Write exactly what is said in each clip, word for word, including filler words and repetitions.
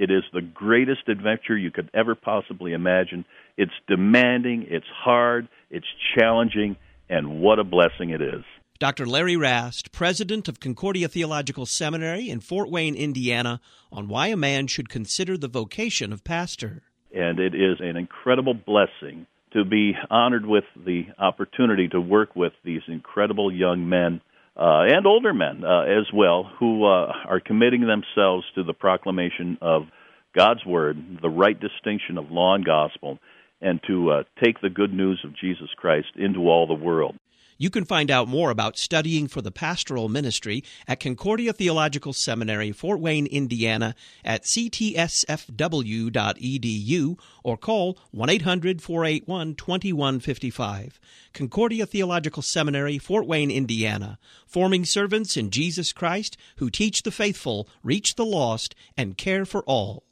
It is the greatest adventure you could ever possibly imagine. It's demanding, it's hard, it's challenging, and what a blessing it is. Doctor Larry Rast, president of Concordia Theological Seminary in Fort Wayne, Indiana, on why a man should consider the vocation of pastor. And it is an incredible blessing to be honored with the opportunity to work with these incredible young men uh, and older men uh, as well, who uh, are committing themselves to the proclamation of God's Word, the right distinction of law and gospel, and to uh, take the good news of Jesus Christ into all the world. You can find out more about studying for the pastoral ministry at Concordia Theological Seminary, Fort Wayne, Indiana, at c t s f w dot e d u or call one eight hundred, four eight one, two one five five. Concordia Theological Seminary, Fort Wayne, Indiana, forming servants in Jesus Christ who teach the faithful, reach the lost, and care for all.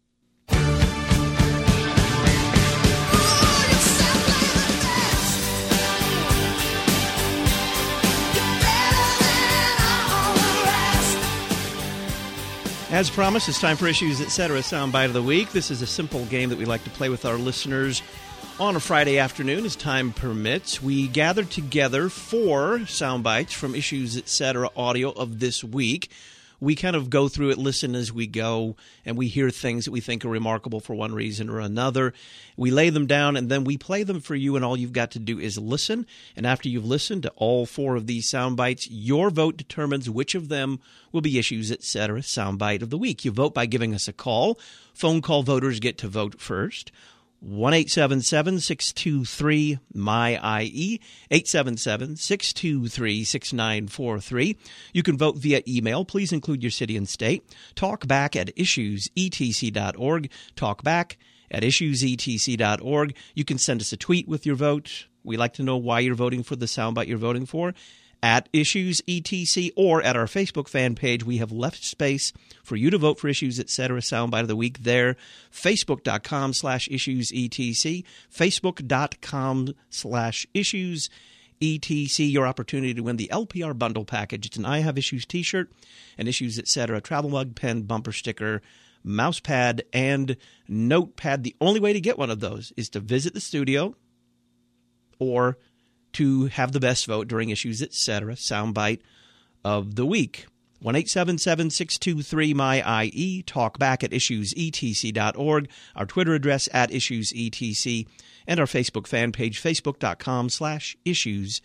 As promised, it's time for Issues, et cetera. Soundbite of the Week. This is a simple game that we like to play with our listeners on a Friday afternoon as time permits. We gather together four soundbites from Issues, et cetera audio of this week. We kind of go through it, listen as we go, and we hear things that we think are remarkable for one reason or another. We lay them down, and then we play them for you, and all you've got to do is listen. And after you've listened to all four of these sound bites, your vote determines which of them will be Issues, et cetera soundbite of the week. You vote by giving us a call. Phone call voters get to vote first. one eight seven seven, six two three, M Y I E, eight seven seven, six two three, six nine four three. You can vote via email. Please include your city and state. Talkback at issues e t c dot org. Talkback at issues e t c dot org. You can send us a tweet with your vote. We like to know why you're voting for the soundbite you're voting for. At Issues E T C or at our Facebook fan page, we have left space for you to vote for Issues, et cetera soundbite of the week there. Facebook.com slash Issues ETC. Facebook.com slash Issues ETC. Your opportunity to win the L P R bundle package. It's an I Have Issues t-shirt, an Issues, et cetera travel mug, pen, bumper sticker, mouse pad, and notepad. The only way to get one of those is to visit the studio or to have the best vote during Issues, et cetera soundbite of the week. one eight seven seven, six two three, M Y I E. Talk back at issues e t c dot org. Our Twitter address at issues e t c. And our Facebook fan page, facebook.com slash issues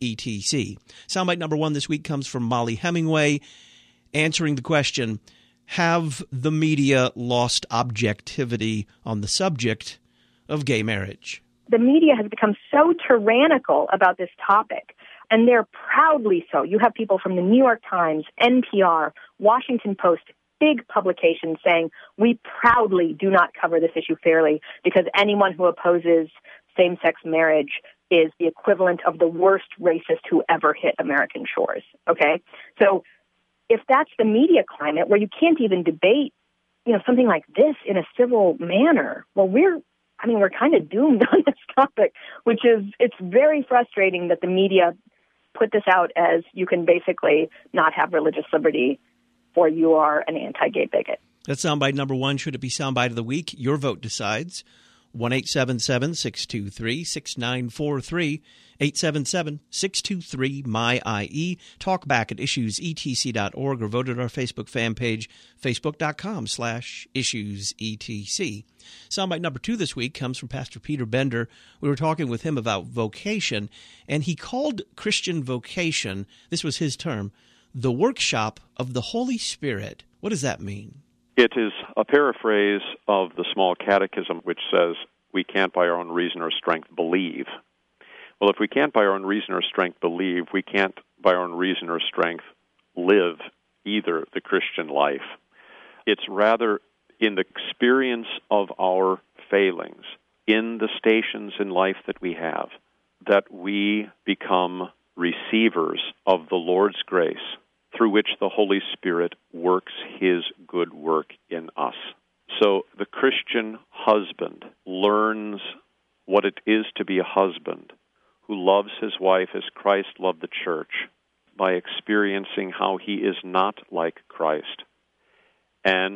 etc. Soundbite number one this week comes from Molly Hemingway, answering the question, have the media lost objectivity on the subject of gay marriage? The media has become so tyrannical about this topic, and they're proudly so. You have people from the New York Times, N P R, Washington Post, big publications saying, we proudly do not cover this issue fairly because anyone who opposes same-sex marriage is the equivalent of the worst racist who ever hit American shores, okay? So if that's the media climate where you can't even debate, you know, something like this in a civil manner, well, we're I mean, we're kind of doomed on this topic, which is, it's very frustrating that the media put this out as you can basically not have religious liberty or you are an anti-gay bigot. That's soundbite number one. Should it be soundbite of the week? Your vote decides. one eight seven seven, six two three, six nine four three, eight seven seven, six two three, M Y I E. Talk back at issues e t c dot org or vote at our Facebook fan page, facebook.com slash issues etc. Soundbite number two this week comes from Pastor Peter Bender. We were talking with him about vocation, and he called Christian vocation, this was his term, the workshop of the Holy Spirit. What does that mean? It is a paraphrase of the Small Catechism, which says, we can't by our own reason or strength believe. Well, if we can't by our own reason or strength believe, we can't by our own reason or strength live either the Christian life. It's rather in the experience of our failings, in the stations in life that we have, that we become receivers of the Lord's grace, through which the Holy Spirit works His good work in us. So the Christian husband learns what it is to be a husband who loves his wife as Christ loved the church by experiencing how he is not like Christ and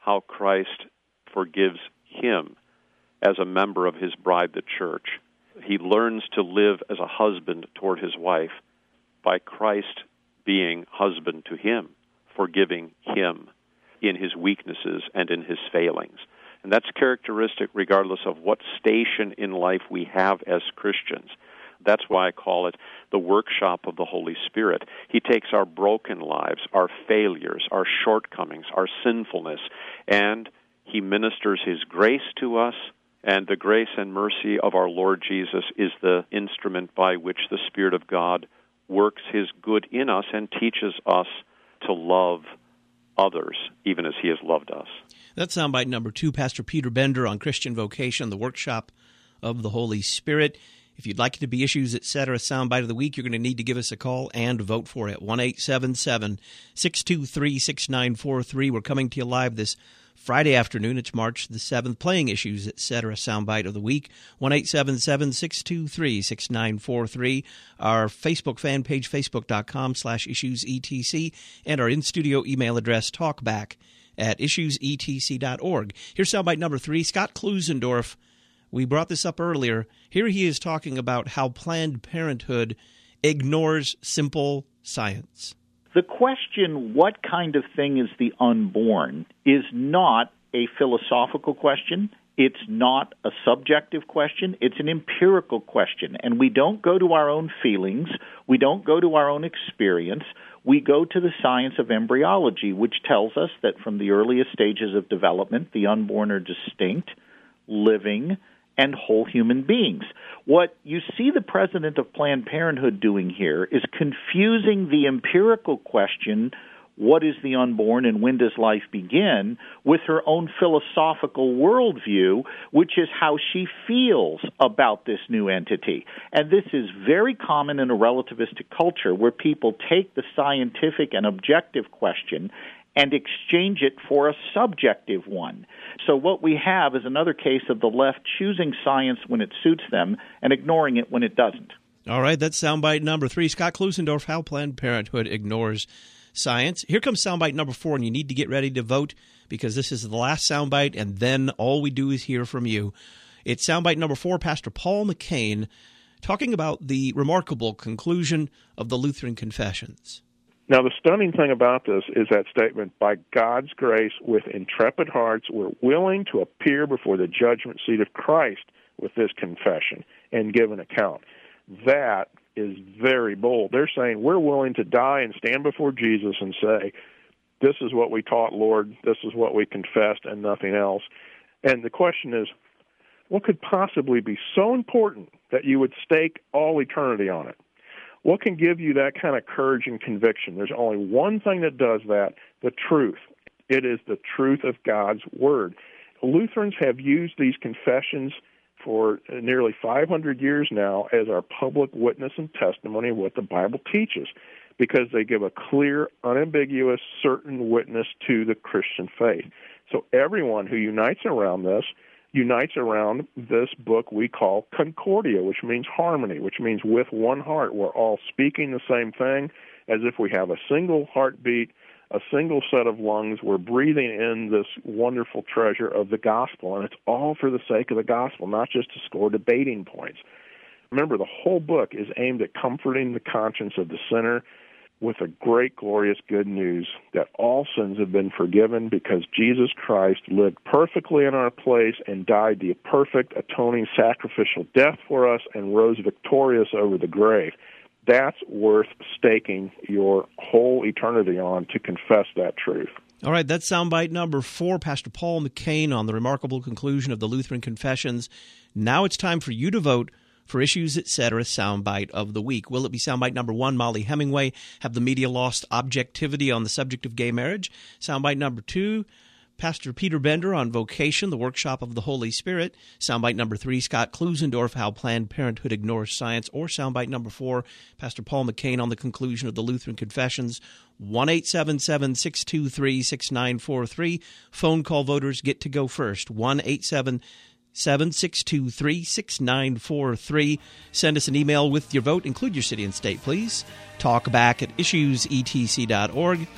how Christ forgives him as a member of his bride, the church. He learns to live as a husband toward his wife by Christ being husband to him, forgiving him in his weaknesses and in his failings. And that's characteristic regardless of what station in life we have as Christians. That's why I call it the workshop of the Holy Spirit. He takes our broken lives, our failures, our shortcomings, our sinfulness, and he ministers his grace to us, and the grace and mercy of our Lord Jesus is the instrument by which the Spirit of God works his good in us and teaches us to love others, even as he has loved us. That's soundbite number two, Pastor Peter Bender on Christian Vocation, the workshop of the Holy Spirit. If you'd like it to be Issues, et cetera, soundbite of the week, you're going to need to give us a call and vote for it. one eight seven seven, six two three, six nine four three. We're coming to you live this Friday afternoon. It's March the seventh, playing Issues, et cetera, soundbite of the week. one eight seven seven, six two three, six nine four three. Our Facebook fan page, facebook.com slash issues etc, and our in-studio email address, talkback at issues e t c dot org. Here's soundbite number three, Scott Klusendorf. We brought this up earlier. Here he is talking about how Planned Parenthood ignores simple science. The question, what kind of thing is the unborn, is not a philosophical question. It's not a subjective question. It's an empirical question. And we don't go to our own feelings. We don't go to our own experience. We go to the science of embryology, which tells us that from the earliest stages of development, the unborn are distinct, living, and whole human beings. What you see the president of Planned Parenthood doing here is confusing the empirical question, what is the unborn and when does life begin, with her own philosophical worldview, which is how she feels about this new entity. And this is very common in a relativistic culture where people take the scientific and objective question and exchange it for a subjective one. So what we have is another case of the left choosing science when it suits them and ignoring it when it doesn't. All right, that's soundbite number three. Scott Klusendorf, how Planned Parenthood ignores science. Here comes soundbite number four, and you need to get ready to vote because this is the last soundbite, and then all we do is hear from you. It's soundbite number four, Pastor Paul McCain, talking about the remarkable conclusion of the Lutheran Confessions. Now, the stunning thing about this is that statement, by God's grace, with intrepid hearts, we're willing to appear before the judgment seat of Christ with this confession and give an account. That is very bold. They're saying we're willing to die and stand before Jesus and say, this is what we taught, Lord, this is what we confessed, and nothing else. And the question is, what could possibly be so important that you would stake all eternity on it? What can give you that kind of courage and conviction? There's only one thing that does that, the truth. It is the truth of God's Word. Lutherans have used these confessions for nearly five hundred years now as our public witness and testimony of what the Bible teaches, because they give a clear, unambiguous, certain witness to the Christian faith. So everyone who unites around this unites around this book we call Concordia, which means harmony, which means with one heart. We're all speaking the same thing as if we have a single heartbeat, a single set of lungs. We're breathing in this wonderful treasure of the gospel, and it's all for the sake of the gospel, not just to score debating points. Remember, the whole book is aimed at comforting the conscience of the sinner with a great, glorious good news that all sins have been forgiven because Jesus Christ lived perfectly in our place and died the perfect, atoning, sacrificial death for us and rose victorious over the grave. That's worth staking your whole eternity on to confess that truth. All right, that's soundbite number four, Pastor Paul McCain on the remarkable conclusion of the Lutheran Confessions. Now it's time for you to vote for Issues, et cetera, soundbite of the week. Will it be soundbite number one, Molly Hemingway, have the media lost objectivity on the subject of gay marriage? Soundbite number two, Pastor Peter Bender on Vocation, the workshop of the Holy Spirit. Soundbite number three, Scott Klusendorf, how Planned Parenthood ignores science. Or soundbite number four, Pastor Paul McCain on the conclusion of the Lutheran Confessions. one eight seven seven, six two three, six nine four three. Phone call voters get to go first. one eight seven seven, six two three, six nine four three. Send us an email with your vote. Include your city and state, please. Talk back at issues e t c dot org.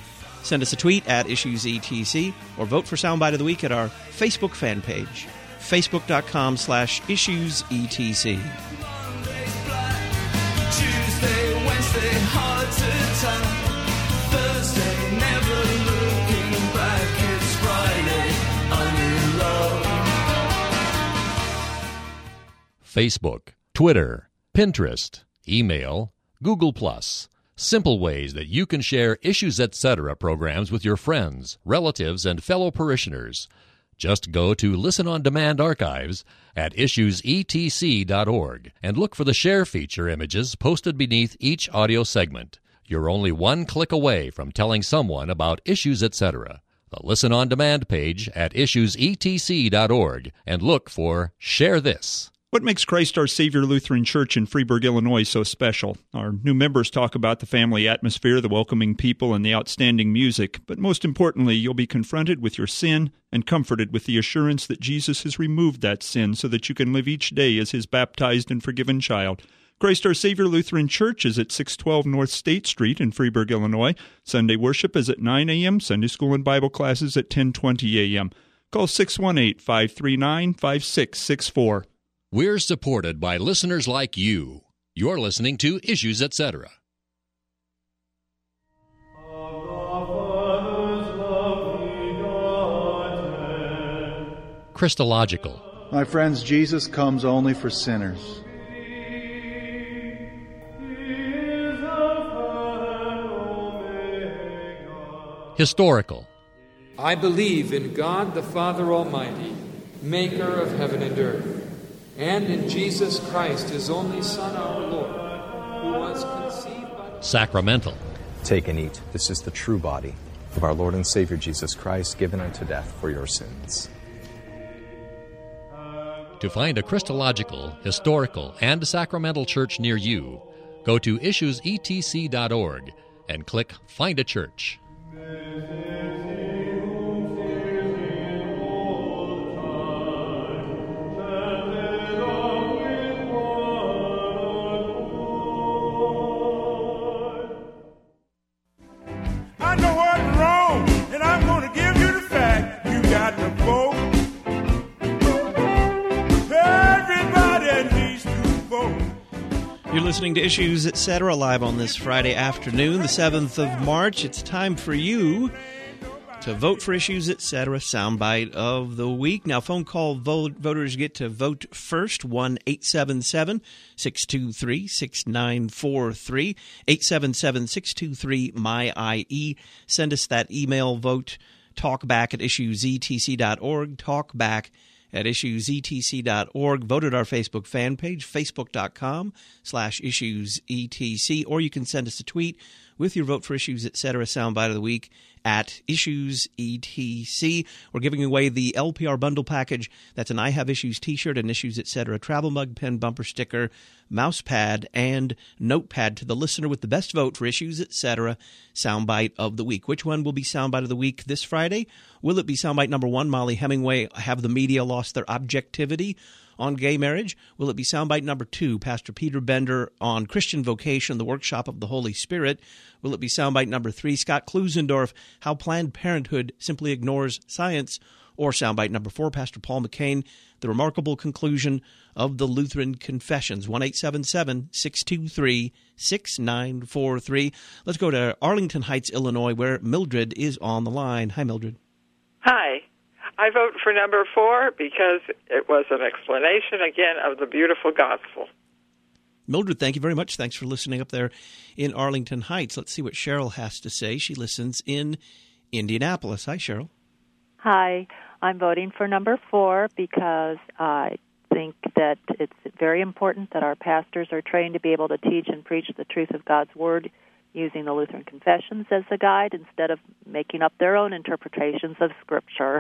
Send us a tweet at IssuesETC or vote for Soundbite of the Week at our Facebook fan page, facebook.com slash IssuesETC. Tuesday, Wednesday, hard to tell. Thursday, never looking back. It's Friday, I'm in love. Facebook, Twitter, Pinterest, email, Google Plus. Simple ways that you can share Issues Etc. programs with your friends, relatives, and fellow parishioners. Just go to Listen on Demand archives at issues e t c dot org and look for the share feature images posted beneath each audio segment. You're only one click away from telling someone about Issues Etc. The Listen on Demand page at issues e t c dot org and look for Share This. What makes Christ Our Savior Lutheran Church in Freeburg, Illinois so special? Our new members talk about the family atmosphere, the welcoming people, and the outstanding music. But most importantly, you'll be confronted with your sin and comforted with the assurance that Jesus has removed that sin so that you can live each day as His baptized and forgiven child. Christ Our Savior Lutheran Church is at six twelve North State Street in Freeburg, Illinois. Sunday worship is at nine a.m., Sunday school and Bible classes at ten twenty a.m. Call six one eight, five three nine, five six six four. We're supported by listeners like you. You're listening to Issues Etc. Christological. My friends, Jesus comes only for sinners. Historical. I believe in God the Father Almighty, maker of heaven and earth, and in Jesus Christ, His only Son, our Lord, who was conceived by... Sacramental. Take and eat. This is the true body of our Lord and Savior Jesus Christ, given unto death for your sins. To find a Christological, historical, and sacramental church near you, go to issues e t c dot org and click Find a Church. You're listening to Issues Etc. live on this Friday afternoon, the seventh of March. It's time for you to vote for Issues Etc. Soundbite of the Week. Now, phone call vote, voters get to vote first, one eight seven seven, six two three, six nine four three, eight seven seven, six two three, M Y I E. Send us that email, vote talkback at issues e t c dot org, talkback at issues e t c dot org. Vote at our Facebook fan page, facebook.com slash issuesetc, or you can send us a tweet with your vote for Issues Etc. Soundbite of the Week at IssuesETC. We're giving away the L P R bundle package. That's an I Have Issues t-shirt, an Issues Etc. travel mug, pen, bumper sticker, mouse pad, and notepad to the listener with the best vote for Issues Etc. Soundbite of the Week. Which one will be Soundbite of the Week this Friday? Will it be Soundbite number one, Molly Hemingway, Have the Media Lost Their Objectivity on gay marriage? Will it be Soundbite number two, Pastor Peter Bender on Christian Vocation, the Workshop of the Holy Spirit? Will it be Soundbite number three, Scott Klusendorf, How Planned Parenthood Simply Ignores Science? Or Soundbite number four, Pastor Paul McCain, The Remarkable Conclusion of the Lutheran Confessions? one eight seven seven, six two three, six nine four three. Let's go to Arlington Heights, Illinois, where Mildred is on the line. Hi, Mildred. Hi. I vote for number four because it was an explanation, again, of the beautiful gospel. Mildred, thank you very much. Thanks for listening up there in Arlington Heights. Let's see what Cheryl has to say. She listens in Indianapolis. Hi, Cheryl. Hi. I'm voting for number four because I think that it's very important that our pastors are trained to be able to teach and preach the truth of God's Word using the Lutheran Confessions as a guide instead of making up their own interpretations of Scripture.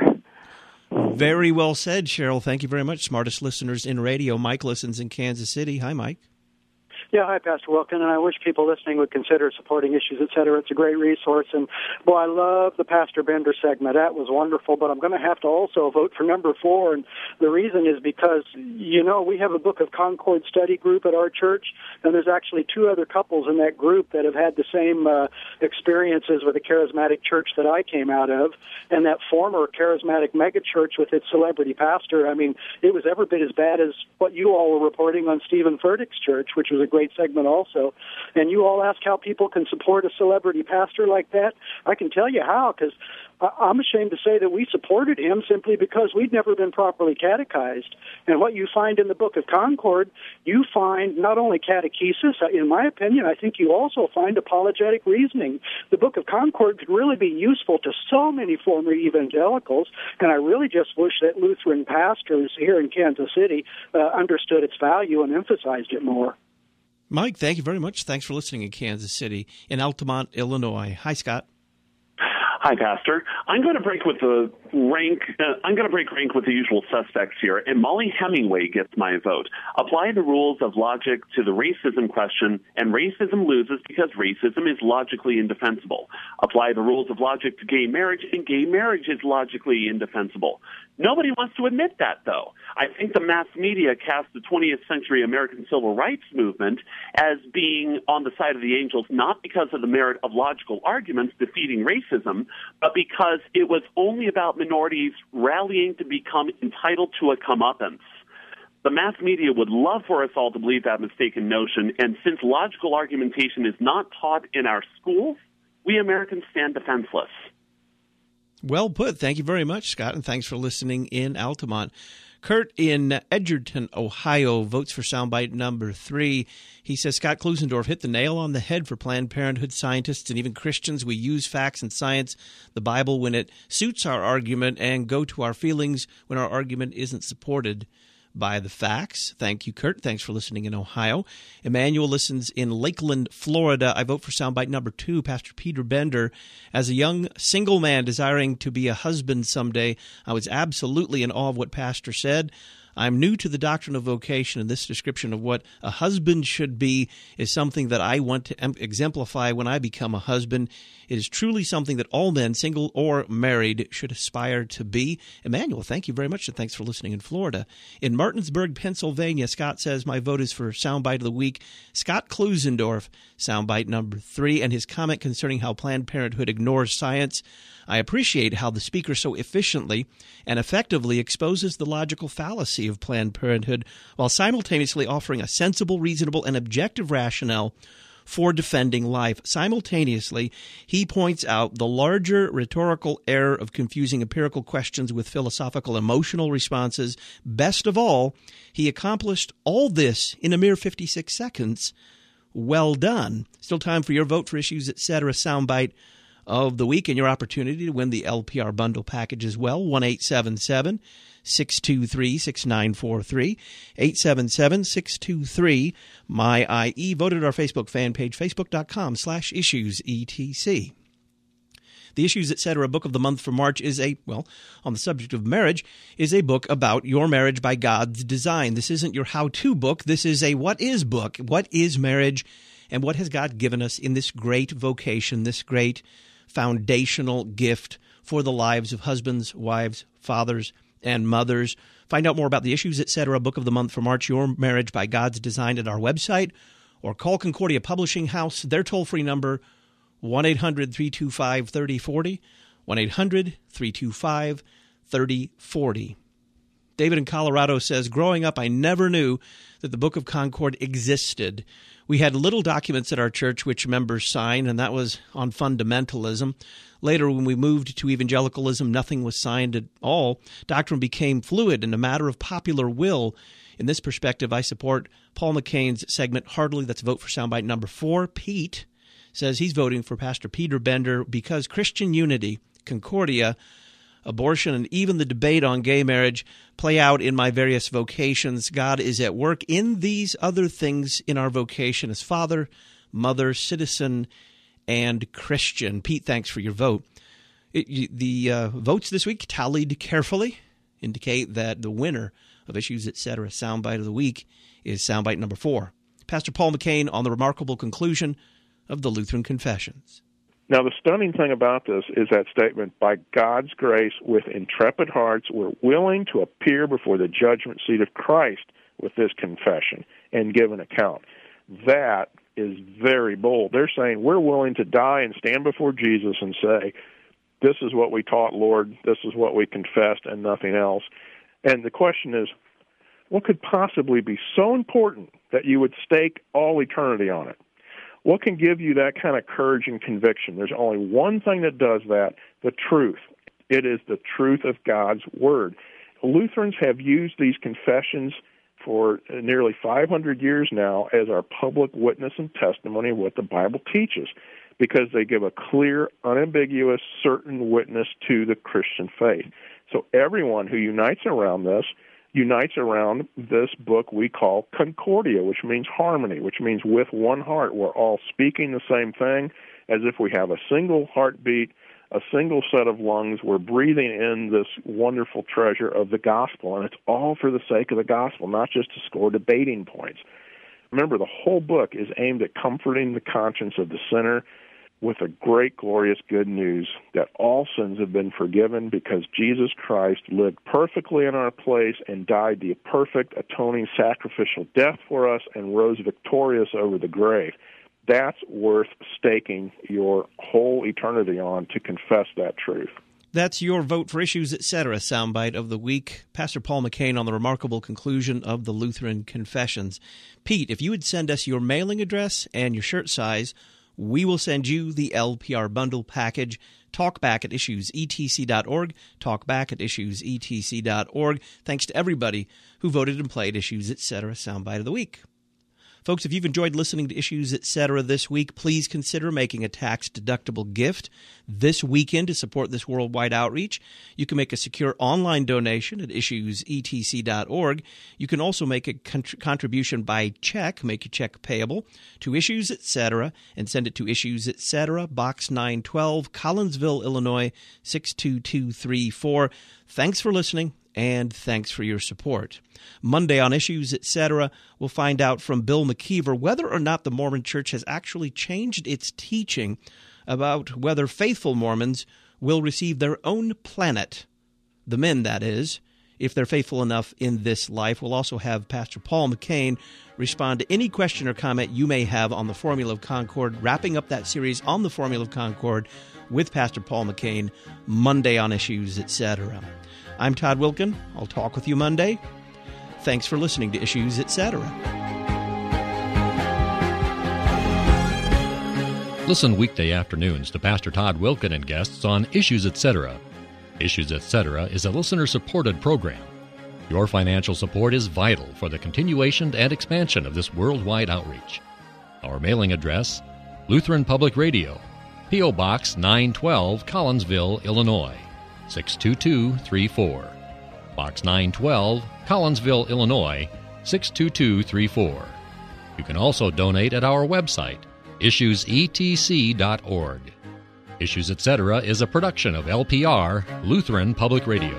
Very well said, Cheryl. Thank you very much. Smartest listeners in radio. Mike listens in Kansas City. Hi, Mike. Yeah, hi, Pastor Wilken, and I wish people listening would consider supporting Issues, et cetera. It's a great resource, and, boy, I love the Pastor Bender segment. That was wonderful, but I'm going to have to also vote for number four, and the reason is because, you know, we have a Book of Concord study group at our church, and there's actually two other couples in that group that have had the same uh, experiences with the charismatic church that I came out of, and that former charismatic megachurch with its celebrity pastor, I mean, it was every bit as bad as what you all were reporting on Stephen Furtick's church, which was a great segment also. And you all ask how people can support a celebrity pastor like that. I can tell you how, because I'm ashamed to say that we supported him simply because we'd never been properly catechized. And what you find in the Book of Concord, you find not only catechesis, in my opinion, I think you also find apologetic reasoning. The Book of Concord could really be useful to so many former evangelicals, and I really just wish that Lutheran pastors here in Kansas City uh, understood its value and emphasized it more. Mike, thank you very much. Thanks for listening in Kansas City. In Altamont, Illinois. Hi, Scott. Hi, Pastor. I'm going to break with the rank. Uh, I'm going to break rank with the usual suspects here, and Molly Hemingway gets my vote. Apply the rules of logic to the racism question, and racism loses because racism is logically indefensible. Apply the rules of logic to gay marriage, and gay marriage is logically indefensible. Nobody wants to admit that, though. I think the mass media cast the twentieth century American civil rights movement as being on the side of the angels, not because of the merit of logical arguments defeating racism, but because it was only about minorities rallying to become entitled to a comeuppance. The mass media would love for us all to believe that mistaken notion, and since logical argumentation is not taught in our schools, we Americans stand defenseless. Well put. Thank you very much, Scott, and thanks for listening in Altamont. Kurt in Edgerton, Ohio, votes for soundbite number three. He says, Scott Klusendorf hit the nail on the head for Planned Parenthood scientists and even Christians. We use facts and science, the Bible, when it suits our argument, and go to our feelings when our argument isn't supported by the facts. Thank you, Kurt. Thanks for listening in Ohio. Emmanuel listens in Lakeland, Florida. I vote for soundbite number two, Pastor Peter Bender. As a young single man desiring to be a husband someday, I was absolutely in awe of what Pastor said. I'm new to the doctrine of vocation, and this description of what a husband should be is something that I want to exemplify when I become a husband. It is truly something that all men, single or married, should aspire to be. Emmanuel, thank you very much, and thanks for listening in Florida. In Martinsburg, Pennsylvania, Scott says, my vote is for soundbite of the week, Scott Klusendorf, soundbite number three, and his comment concerning how Planned Parenthood ignores science. I appreciate how the speaker so efficiently and effectively exposes the logical fallacy of Planned Parenthood while simultaneously offering a sensible, reasonable, and objective rationale for defending life. Simultaneously, he points out the larger rhetorical error of confusing empirical questions with philosophical emotional responses. Best of all, he accomplished all this in a mere fifty-six seconds. Well done. Still time for your vote for Issues, et cetera. Soundbite of the week and your opportunity to win the L P R bundle package as well. one eight seven seven, six two three, six nine four three, eight seven seven, six two three, M Y I E. Vote at our Facebook fan page, facebook.com slash issues etc. The Issues, et cetera. Book of the month for March is a, well, on the subject of marriage, is a book about your marriage by God's design. This isn't your how-to book. This is a what is book. What is marriage, and what has God given us in this great vocation, this great foundational gift for the lives of husbands, wives, fathers, and mothers. Find out more about the Issues, et cetera. Book of the month for March, Your Marriage by God's Design, at our website, or call Concordia Publishing House. Their toll-free number, one eight hundred, three two five, three oh four oh, one eight hundred, three two five, three oh four oh. David in Colorado says, growing up, I never knew that the Book of Concord existed. We had little documents at our church which members signed, and that was on fundamentalism. Later, when we moved to evangelicalism, nothing was signed at all. Doctrine became fluid and a matter of popular will. In this perspective, I support Paul McCain's segment heartily. That's vote for soundbite number four. Pete says he's voting for Pastor Peter Bender because Christian unity, Concordia, abortion, and even the debate on gay marriage play out in my various vocations. God is at work in these other things in our vocation as father, mother, citizen, and Christian. Pete, thanks for your vote. It, the uh, votes this week, tallied carefully, indicate that the winner of Issues, et cetera. Soundbite of the week is soundbite number four. Pastor Paul McCain on the remarkable conclusion of the Lutheran Confessions. Now, the stunning thing about this is that statement, by God's grace, with intrepid hearts, we're willing to appear before the judgment seat of Christ with this confession and give an account. That is very bold. They're saying we're willing to die and stand before Jesus and say, this is what we taught, Lord, this is what we confessed, and nothing else. And the question is, what could possibly be so important that you would stake all eternity on it? What can give you that kind of courage and conviction? There's only one thing that does that, the truth. It is the truth of God's Word. Lutherans have used these confessions for nearly five hundred years now as our public witness and testimony of what the Bible teaches, because they give a clear, unambiguous, certain witness to the Christian faith. So everyone who unites around this unites around this book we call Concordia, which means harmony, which means with one heart. We're all speaking the same thing as if we have a single heartbeat, a single set of lungs. We're breathing in this wonderful treasure of the gospel, and it's all for the sake of the gospel, not just to score debating points. Remember, the whole book is aimed at comforting the conscience of the sinner with a great, glorious good news that all sins have been forgiven because Jesus Christ lived perfectly in our place and died the perfect, atoning, sacrificial death for us and rose victorious over the grave. That's worth staking your whole eternity on, to confess that truth. That's your Vote for Issues, et cetera soundbite of the week. Pastor Paul McCain on the remarkable conclusion of the Lutheran Confessions. Pete, if you would send us your mailing address and your shirt size, we will send you the L P R bundle package. Talkback at issues e t c dot org. Talkback at issues e t c dot org. Thanks to everybody who voted and played Issues, et cetera soundbite of the week. Folks, if you've enjoyed listening to Issues, et cetera this week, please consider making a tax-deductible gift this weekend to support this worldwide outreach. You can make a secure online donation at issues e t c dot org. You can also make a cont- contribution by check, make your check payable, to Issues, et cetera, and send it to Issues, et cetera, Box nine twelve, Collinsville, Illinois, six two two three four. Thanks for listening, and thanks for your support. Monday on Issues, et cetera, we'll find out from Bill McKeever whether or not the Mormon Church has actually changed its teaching about whether faithful Mormons will receive their own planet, the men, that is, if they're faithful enough in this life. We'll also have Pastor Paul McCain respond to any question or comment you may have on the Formula of Concord, wrapping up that series on the Formula of Concord with Pastor Paul McCain Monday on Issues, et cetera. I'm Todd Wilken. I'll talk with you Monday. Thanks for listening to Issues, et cetera. Listen weekday afternoons to Pastor Todd Wilken and guests on Issues, et cetera. Issues, et cetera is a listener-supported program. Your financial support is vital for the continuation and expansion of this worldwide outreach. Our mailing address, Lutheran Public Radio, P O. Box nine twelve, Collinsville, Illinois, six two two three four. Box nine twelve, Collinsville, Illinois, six two two three four. You can also donate at our website, issues e t c dot org. Issues, et cetera is a production of L P R, Lutheran Public Radio.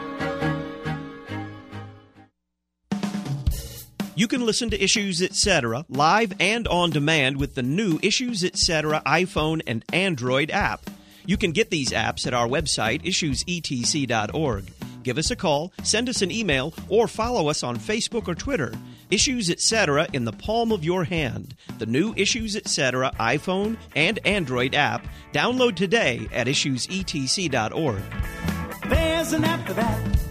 You can listen to Issues, et cetera live and on demand with the new Issues, et cetera iPhone and Android app. You can get these apps at our website, issues e t c dot org. Give us a call, send us an email, or follow us on Facebook or Twitter. Issues, et cetera in the palm of your hand. The new Issues, et cetera iPhone and Android app. Download today at issues e t c dot org. There's an app for that.